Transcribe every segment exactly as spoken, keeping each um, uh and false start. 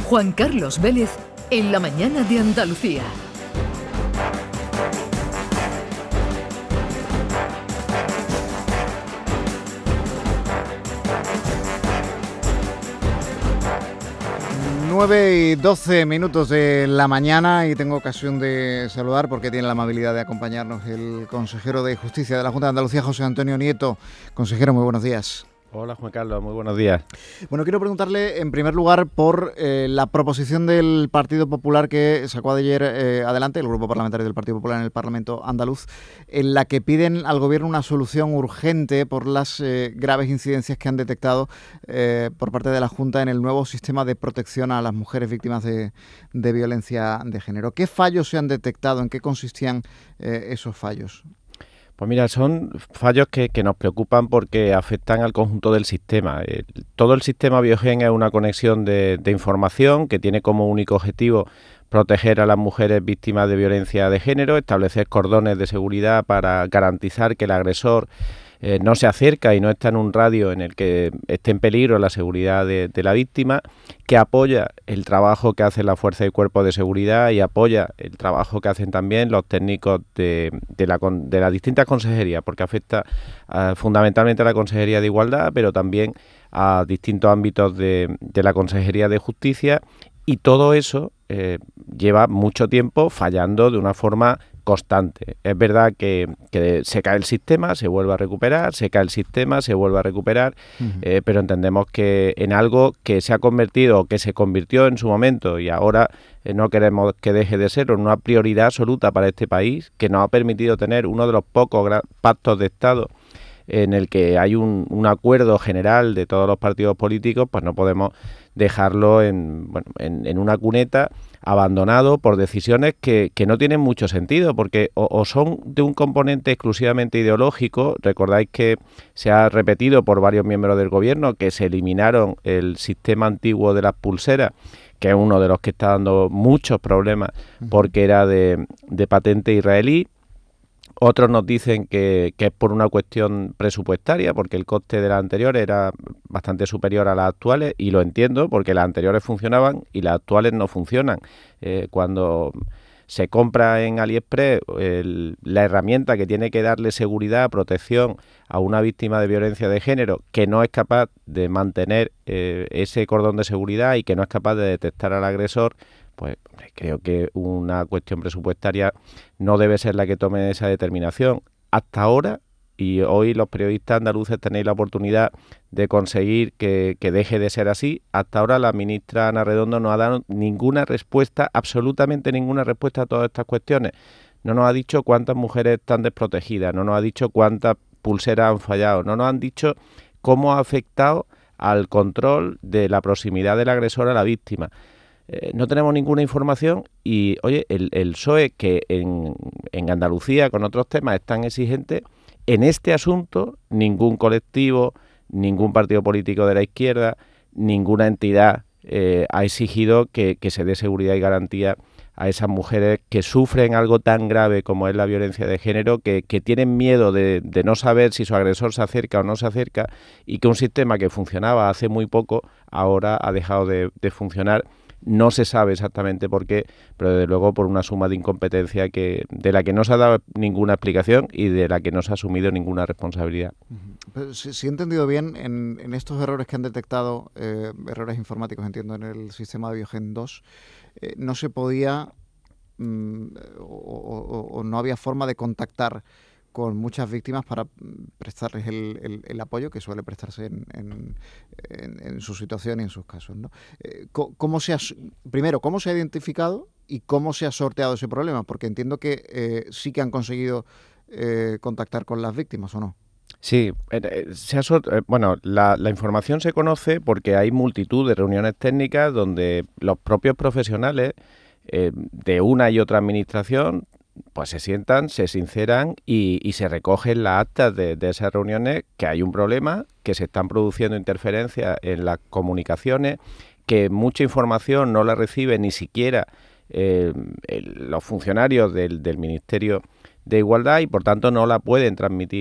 Juan Carlos Vélez, en la mañana de Andalucía. nueve y doce minutos de la mañana y tengo ocasión de saludar, porque tiene la amabilidad de acompañarnos, el consejero de Justicia de la Junta de Andalucía, José Antonio Nieto. Consejero, muy buenos días. Hola Juan Carlos, muy buenos días. Bueno, quiero preguntarle en primer lugar por eh, la proposición del Partido Popular que sacó ayer eh, adelante el Grupo Parlamentario del Partido Popular en el Parlamento andaluz, en la que piden al Gobierno una solución urgente por las eh, graves incidencias que han detectado eh, por parte de la Junta en el nuevo sistema de protección a las mujeres víctimas de, de violencia de género. ¿Qué fallos se han detectado? ¿En qué consistían eh, esos fallos? Pues mira, son fallos que, que nos preocupan porque afectan al conjunto del sistema. Eh, todo el sistema Biogen es una conexión de, de información que tiene como único objetivo proteger a las mujeres víctimas de violencia de género, establecer cordones de seguridad para garantizar que el agresor eh, no se acerca y no está en un radio en el que esté en peligro la seguridad de, de la víctima, que apoya el trabajo que hacen las fuerzas y cuerpos de seguridad y apoya el trabajo que hacen también los técnicos de, de, la, de las distintas consejerías, porque afecta uh, fundamentalmente a la Consejería de Igualdad, pero también a distintos ámbitos de, de la Consejería de Justicia, y todo eso eh, lleva mucho tiempo fallando de una forma constante. Es verdad que, que se cae el sistema, se vuelve a recuperar, se cae el sistema, se vuelve a recuperar, uh-huh. eh, pero entendemos que en algo que se ha convertido, que se convirtió en su momento y ahora eh, no queremos que deje de ser una prioridad absoluta para este país, que nos ha permitido tener uno de los pocos pactos de Estado en el que hay un, un acuerdo general de todos los partidos políticos, pues no podemos dejarlo en, bueno, en, en una cuneta, abandonado por decisiones que, que no tienen mucho sentido, porque o, o son de un componente exclusivamente ideológico. Recordáis que se ha repetido por varios miembros del gobierno que se eliminaron el sistema antiguo de las pulseras, que es uno de los que está dando muchos problemas porque era de, de patente israelí. Otros nos dicen que, que es por una cuestión presupuestaria, porque el coste de las anteriores era bastante superior a las actuales, y lo entiendo, porque las anteriores funcionaban y las actuales no funcionan. Eh, cuando se compra en AliExpress el, la herramienta que tiene que darle seguridad, protección a una víctima de violencia de género, que no es capaz de mantener eh, ese cordón de seguridad y que no es capaz de detectar al agresor, pues creo que una cuestión presupuestaria no debe ser la que tome esa determinación. Hasta ahora, y hoy los periodistas andaluces tenéis la oportunidad de conseguir que, que deje de ser así, hasta ahora la ministra Ana Redondo no ha dado ninguna respuesta, absolutamente ninguna respuesta a todas estas cuestiones. No nos ha dicho cuántas mujeres están desprotegidas, no nos ha dicho cuántas pulseras han fallado, no nos han dicho cómo ha afectado al control de la proximidad del agresor a la víctima. Eh, no tenemos ninguna información y, oye, el, el P S O E, que en, en Andalucía con otros temas es tan exigente, en este asunto ningún colectivo, ningún partido político de la izquierda, ninguna entidad eh, ha exigido que, que se dé seguridad y garantía a esas mujeres que sufren algo tan grave como es la violencia de género, que, que tienen miedo de, de no saber si su agresor se acerca o no se acerca, y que un sistema que funcionaba hace muy poco ahora ha dejado de, de funcionar. No se sabe exactamente por qué, pero desde luego por una suma de incompetencia que de la que no se ha dado ninguna explicación y de la que no se ha asumido ninguna responsabilidad. Pero si, si he entendido bien, en, en estos errores que han detectado, eh, errores informáticos, entiendo, en el sistema de Biogen dos, eh, no se podía mm, o, o, o no había forma de contactar con muchas víctimas para prestarles el, el, el apoyo que suele prestarse en, en, en, en su situación y en sus casos, ¿no? Eh, ¿cómo se ha, primero, ¿cómo se ha identificado y cómo se ha sorteado ese problema? Porque entiendo que eh, sí que han conseguido eh, contactar con las víctimas, ¿o no? Sí, eh, se ha sort- eh, bueno, la, la información se conoce porque hay multitud de reuniones técnicas donde los propios profesionales eh, de una y otra administración pues se sientan, se sinceran y, y se recogen las actas de, de esas reuniones, que hay un problema, que se están produciendo interferencias en las comunicaciones, que mucha información no la recibe ni siquiera eh, el, los funcionarios del, del Ministerio de Igualdad y por tanto no la pueden transmitir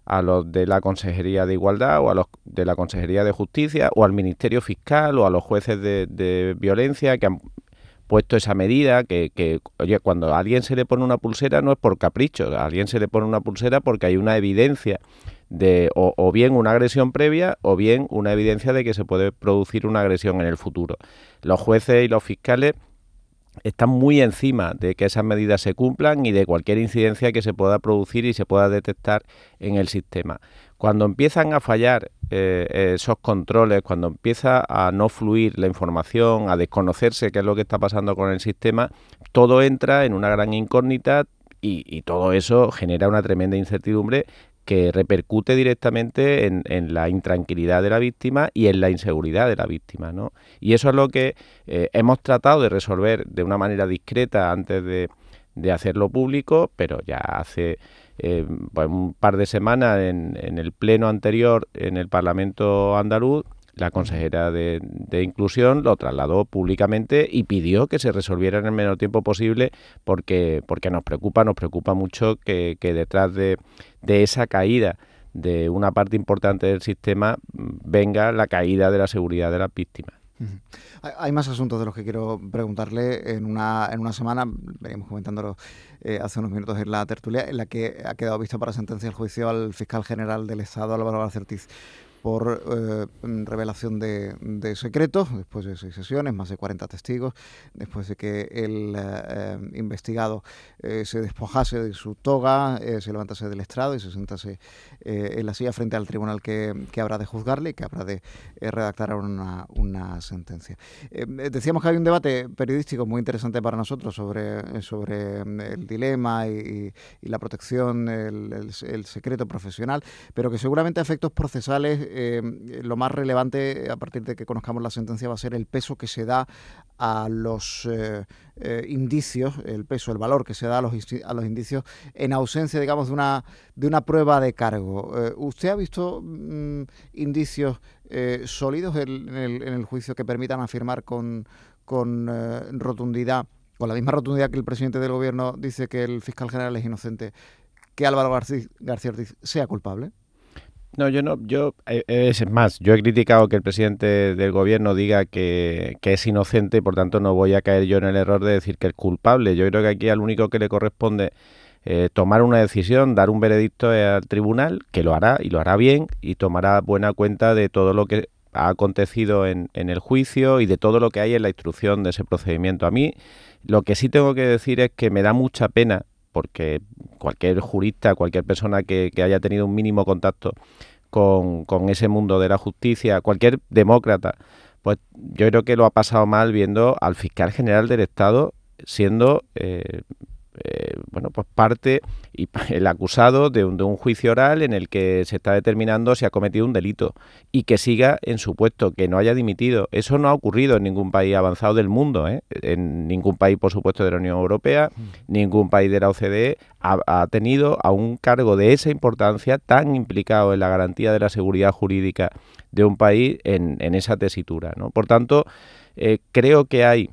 a los de la Consejería de Igualdad o a los de la Consejería de Justicia o al Ministerio Fiscal o a los jueces de, de violencia que han puesto esa medida, que, que, oye, cuando a alguien se le pone una pulsera no es por capricho, a alguien se le pone una pulsera porque hay una evidencia de o, o bien una agresión previa o bien una evidencia de que se puede producir una agresión en el futuro. Los jueces y los fiscales están muy encima de que esas medidas se cumplan y de cualquier incidencia que se pueda producir y se pueda detectar en el sistema. Cuando empiezan a fallar eh, esos controles, cuando empieza a no fluir la información, a desconocerse qué es lo que está pasando con el sistema, todo entra en una gran incógnita y, y todo eso genera una tremenda incertidumbre que repercute directamente en, en la intranquilidad de la víctima y en la inseguridad de la víctima, ¿no? Y eso es lo que eh, hemos tratado de resolver de una manera discreta antes de, de hacerlo público, pero ya hace eh, pues un par de semanas en, en el pleno anterior en el Parlamento andaluz, la consejera de, de Inclusión lo trasladó públicamente y pidió que se resolviera en el menor tiempo posible porque, porque nos preocupa, nos preocupa mucho que, que detrás de, de esa caída de una parte importante del sistema venga la caída de la seguridad de las víctimas. Uh-huh. Hay más asuntos de los que quiero preguntarle. En una en una semana, veníamos comentándolo eh, hace unos minutos en la tertulia, en la que ha quedado visto para sentencia el juicio al fiscal general del Estado, Álvaro García Ortiz, por eh, revelación de, de secretos, después de seis sesiones, más de cuarenta testigos, después de que el eh, investigado eh, se despojase de su toga, eh, se levantase del estrado y se sentase eh, en la silla frente al tribunal que, que habrá de juzgarle y que habrá de eh, redactar una, una sentencia. Eh, decíamos que hay un debate periodístico muy interesante para nosotros sobre, sobre el dilema y, y la protección, el, el, el secreto profesional, pero que seguramente a efectos procesales Eh, lo más relevante a partir de que conozcamos la sentencia va a ser el peso que se da a los eh, eh, indicios, el peso, el valor que se da a los, a los indicios en ausencia, digamos, de una, de una prueba de cargo. Eh, ¿Usted ha visto mm, indicios eh, sólidos en, en, el, en el juicio que permitan afirmar con, con eh, rotundidad, con la misma rotundidad que el presidente del gobierno dice que el fiscal general es inocente, que Álvaro García, García Ortiz sea culpable? No, yo no, yo, es más, yo he criticado que el presidente del gobierno diga que, que es inocente y por tanto no voy a caer yo en el error de decir que es culpable. Yo creo que aquí al único que le corresponde eh, tomar una decisión, dar un veredicto al tribunal, que lo hará y lo hará bien y tomará buena cuenta de todo lo que ha acontecido en, en el juicio y de todo lo que hay en la instrucción de ese procedimiento. A mí lo que sí tengo que decir es que me da mucha pena, porque cualquier jurista, cualquier persona que, que haya tenido un mínimo contacto con, con ese mundo de la justicia, cualquier demócrata, pues yo creo que lo ha pasado mal viendo al fiscal general del Estado siendo eh, eh, bueno, pues parte y el acusado de un, de un juicio oral en el que se está determinando si ha cometido un delito y que siga en su puesto, que no haya dimitido. Eso no ha ocurrido en ningún país avanzado del mundo, ¿eh? En ningún país, por supuesto, de la Unión Europea, ningún país de la O C D E ha, ha tenido a un cargo de esa importancia tan implicado en la garantía de la seguridad jurídica de un país en, en esa tesitura, ¿no? Por tanto, eh, creo que hay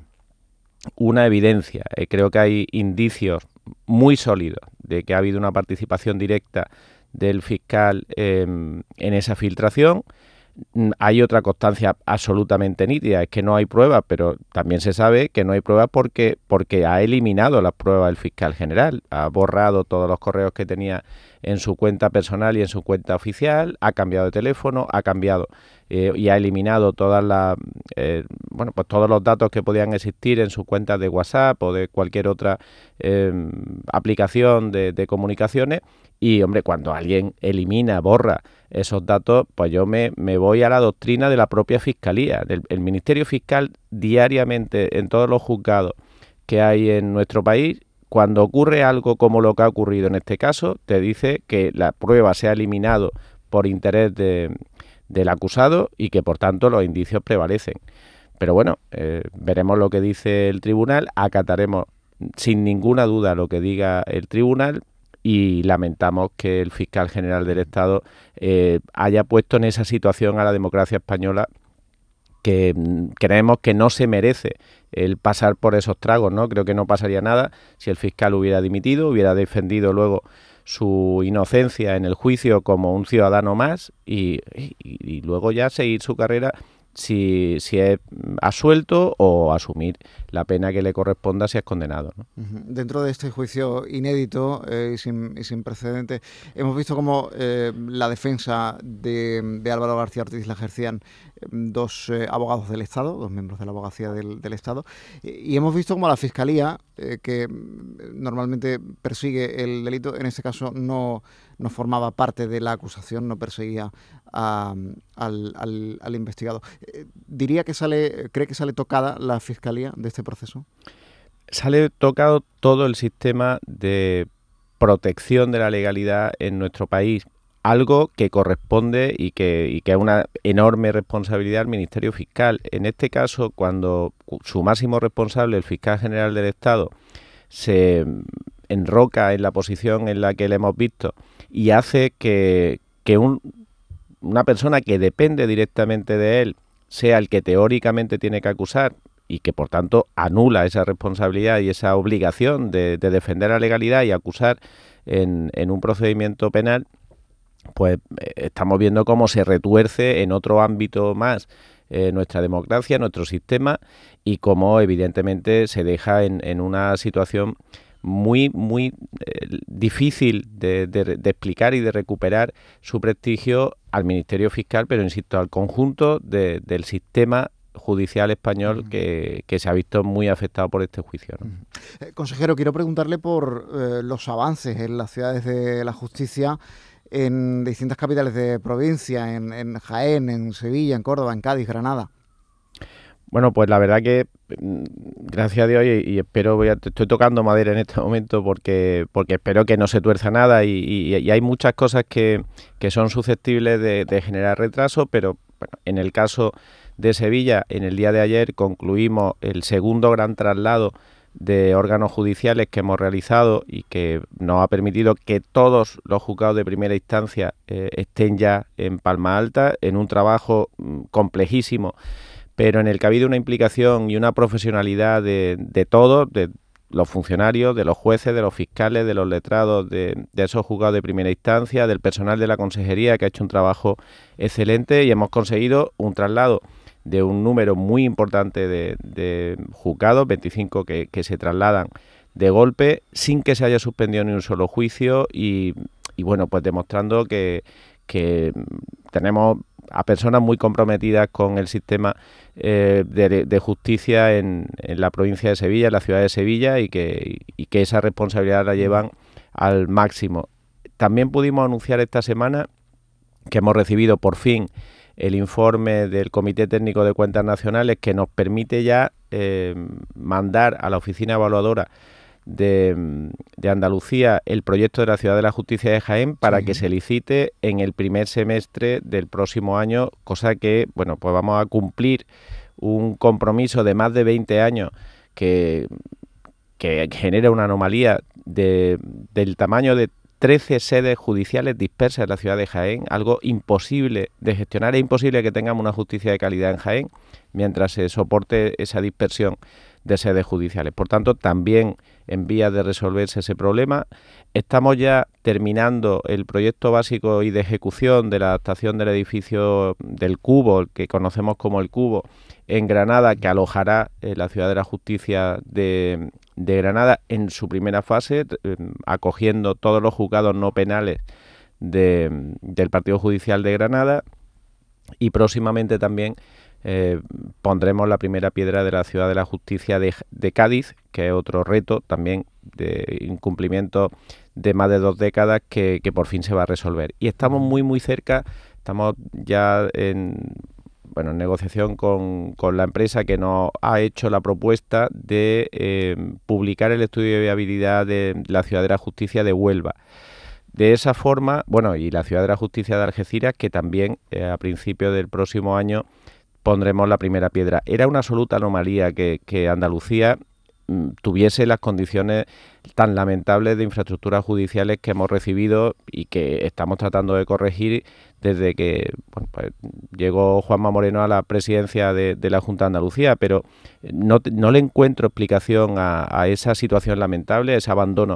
una evidencia, eh, creo que hay indicios muy sólidos de que ha habido una participación directa del fiscal eh, en esa filtración. Hay otra constancia absolutamente nítida, es que no hay pruebas, pero también se sabe que no hay pruebas porque, porque ha eliminado las pruebas el fiscal general, ha borrado todos los correos que tenía en su cuenta personal y en su cuenta oficial, ha cambiado de teléfono, ha cambiado eh, y ha eliminado todas las, eh, bueno, pues todos los datos que podían existir en su cuenta de WhatsApp o de cualquier otra eh, aplicación de, de comunicaciones. Y, hombre, cuando alguien elimina, borra esos datos, pues yo me, me voy a la doctrina de la propia Fiscalía. Del, el Ministerio Fiscal diariamente en todos los juzgados que hay en nuestro país, cuando ocurre algo como lo que ha ocurrido en este caso, te dice que la prueba se ha eliminado por interés de, del acusado y que, por tanto, los indicios prevalecen. Pero bueno, eh, veremos lo que dice el tribunal, acataremos sin ninguna duda lo que diga el tribunal, y lamentamos que el fiscal general del Estado eh, haya puesto en esa situación a la democracia española, que mm, creemos que no se merece el pasar por esos tragos, ¿no? Creo que no pasaría nada si el fiscal hubiera dimitido, hubiera defendido luego su inocencia en el juicio como un ciudadano más y, y, y luego ya seguir su carrera si, si es absuelto o asumir la pena que le corresponda si es condenado, ¿no? Dentro de este juicio inédito eh, y, sin, y sin precedentes, hemos visto cómo eh, la defensa de, de Álvaro García Ortiz la ejercían eh, dos eh, abogados del Estado, dos miembros de la abogacía del, del Estado, y, y hemos visto cómo la Fiscalía, eh, que normalmente persigue el delito, en este caso no, no formaba parte de la acusación, no perseguía a, al, al, al investigado. Eh, ¿Diría que sale, cree que sale tocada la Fiscalía de este proceso? Sale tocado todo el sistema de protección de la legalidad en nuestro país, algo que corresponde y que, y que es una enorme responsabilidad al Ministerio Fiscal. En este caso, cuando su máximo responsable, el Fiscal General del Estado, se enroca en la posición en la que le hemos visto y hace que, que un, una persona que depende directamente de él sea el que teóricamente tiene que acusar y que por tanto anula esa responsabilidad y esa obligación de, de defender la legalidad y acusar en, en un procedimiento penal, pues eh, estamos viendo cómo se retuerce en otro ámbito más eh, nuestra democracia, nuestro sistema, y cómo evidentemente se deja en, en una situación muy, muy eh, difícil de, de, de explicar y de recuperar su prestigio al Ministerio Fiscal, pero insisto, al conjunto de, del sistema judicial español que, que se ha visto muy afectado por este juicio, ¿no? Eh, consejero, quiero preguntarle por eh, los avances en las ciudades de la justicia en distintas capitales de provincia, en, en Jaén, en Sevilla, en Córdoba, en Cádiz, Granada. Bueno, pues la verdad que gracias a Dios y, y espero, voy a, estoy tocando madera en este momento porque porque espero que no se tuerza nada y, y, y hay muchas cosas que, que son susceptibles de, de generar retraso, pero bueno, en el caso de Sevilla, en el día de ayer concluimos el segundo gran traslado de órganos judiciales que hemos realizado y que nos ha permitido que todos los juzgados de primera instancia eh, estén ya en Palma Alta, en un trabajo mm, complejísimo, pero en el que ha habido una implicación y una profesionalidad de, de todos, de los funcionarios, de los jueces, de los fiscales, de los letrados, de, de esos juzgados de primera instancia, del personal de la consejería que ha hecho un trabajo excelente y hemos conseguido un traslado de un número muy importante de, de juzgados, veinticinco que, que se trasladan de golpe sin que se haya suspendido ni un solo juicio y, y bueno, pues demostrando que, que tenemos a personas muy comprometidas con el sistema eh, de, de justicia en, en la provincia de Sevilla, en la ciudad de Sevilla y que, y que esa responsabilidad la llevan al máximo. También pudimos anunciar esta semana que hemos recibido por fin el informe del Comité Técnico de Cuentas Nacionales que nos permite ya eh, mandar a la Oficina Evaluadora de, de Andalucía el proyecto de la Ciudad de la Justicia de Jaén para sí. que se licite en el primer semestre del próximo año, cosa que, bueno, pues vamos a cumplir un compromiso de más de veinte años que, que genera una anomalía de, del tamaño de trece sedes judiciales dispersas en la ciudad de Jaén, algo imposible de gestionar. Es imposible que tengamos una justicia de calidad en Jaén mientras se soporte esa dispersión de sedes judiciales. Por tanto, también en vías de resolverse ese problema. Estamos ya terminando el proyecto básico y de ejecución de la adaptación del edificio del Cubo, el que conocemos como el Cubo, en Granada, que alojará eh, la Ciudad de la Justicia de, de Granada en su primera fase, eh, acogiendo todos los juzgados no penales de, del Partido Judicial de Granada, y próximamente también eh, pondremos la primera piedra de la Ciudad de la Justicia de, de Cádiz, que es otro reto también de incumplimiento de más de dos décadas que, que por fin se va a resolver. Y estamos muy muy cerca, estamos ya en... bueno, en negociación con, con la empresa que nos ha hecho la propuesta de eh, publicar el estudio de viabilidad de la Ciudad de la Justicia de Huelva. De esa forma, bueno, y la Ciudad de la Justicia de Algeciras, que también eh, a principios del próximo año pondremos la primera piedra. Era una absoluta anomalía que, que Andalucía mm, tuviese las condiciones tan lamentables de infraestructuras judiciales que hemos recibido y que estamos tratando de corregir desde que bueno, pues, llegó Juanma Moreno a la presidencia de, de la Junta de Andalucía, pero no, no le encuentro explicación a, a esa situación lamentable, ese abandono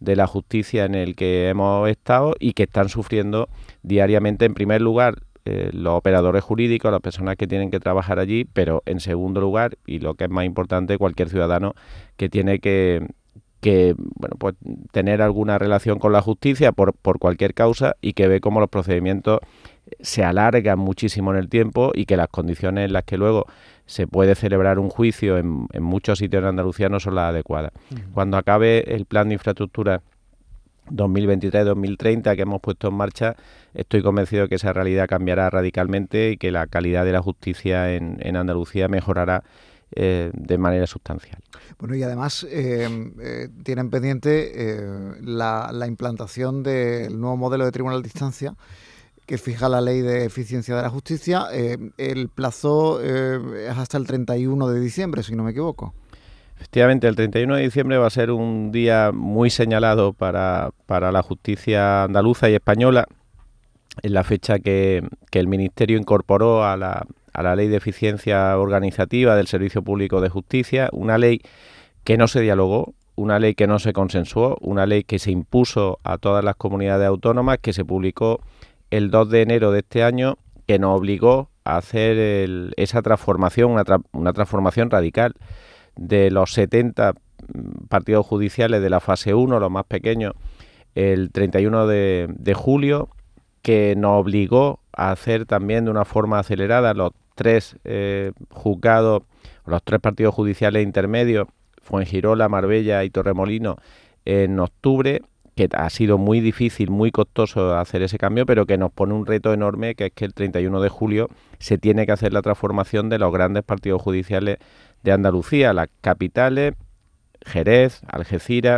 de la justicia en el que hemos estado y que están sufriendo diariamente, en primer lugar, eh, los operadores jurídicos, las personas que tienen que trabajar allí, pero en segundo lugar, y lo que es más importante, cualquier ciudadano que tiene que, que bueno, pues tener alguna relación con la justicia por, por cualquier causa y que ve cómo los procedimientos se alargan muchísimo en el tiempo y que las condiciones en las que luego se puede celebrar un juicio en, en muchos sitios en Andalucía no son las adecuadas. Uh-huh. Cuando acabe el plan de infraestructura dos mil veintitrés dos mil treinta que hemos puesto en marcha, estoy convencido de que esa realidad cambiará radicalmente y que la calidad de la justicia en, en Andalucía mejorará eh, de manera sustancial. Bueno, y además eh, eh, tienen pendiente eh, la, la implantación del nuevo modelo de tribunal de instancia que fija la Ley de Eficiencia de la Justicia. Eh, el plazo eh, es hasta el treinta y uno de diciembre, si no me equivoco. Efectivamente, el treinta y uno de diciembre va a ser un día muy señalado para, para la justicia andaluza y española. Es la fecha que, que el Ministerio incorporó a la, a la Ley de Eficiencia Organizativa del Servicio Público de Justicia, una ley que no se dialogó, una ley que no se consensuó, una ley que se impuso a todas las comunidades autónomas, que se publicó el dos de enero de este año, que nos obligó a hacer el, esa transformación, una, tra, una transformación radical de los setenta partidos judiciales de la fase uno, los más pequeños, el treinta y uno de, de julio, que nos obligó a hacer también de una forma acelerada los tres eh, juzgados, los tres partidos judiciales intermedios, Fuengirola, Marbella y Torremolinos, en octubre, que ha sido muy difícil, muy costoso hacer ese cambio, pero que nos pone un reto enorme, que es que el treinta y uno de julio se tiene que hacer la transformación de los grandes partidos judiciales de Andalucía, las capitales, Jerez, Algeciras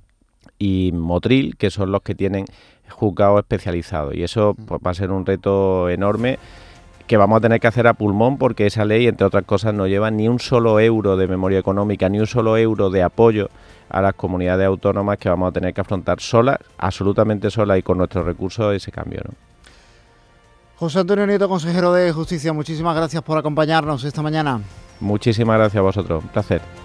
y Motril, que son los que tienen juzgados especializados. Y eso pues, va a ser un reto enorme que vamos a tener que hacer a pulmón, porque esa ley, entre otras cosas, no lleva ni un solo euro de memoria económica, ni un solo euro de apoyo a las comunidades autónomas, que vamos a tener que afrontar solas, absolutamente solas y con nuestros recursos, ese cambio, ¿no? José Antonio Nieto, consejero de Justicia, muchísimas gracias por acompañarnos esta mañana. Muchísimas gracias a vosotros, un placer.